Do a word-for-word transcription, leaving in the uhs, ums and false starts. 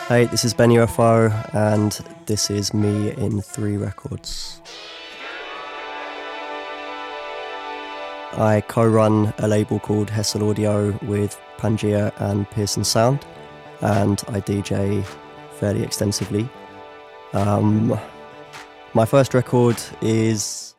Hey, this is Ben U F O, and this is me in three records. I co-run a label called Hessel Audio with Pangea and Pearson Sound, and I D J fairly extensively. Um, my first record is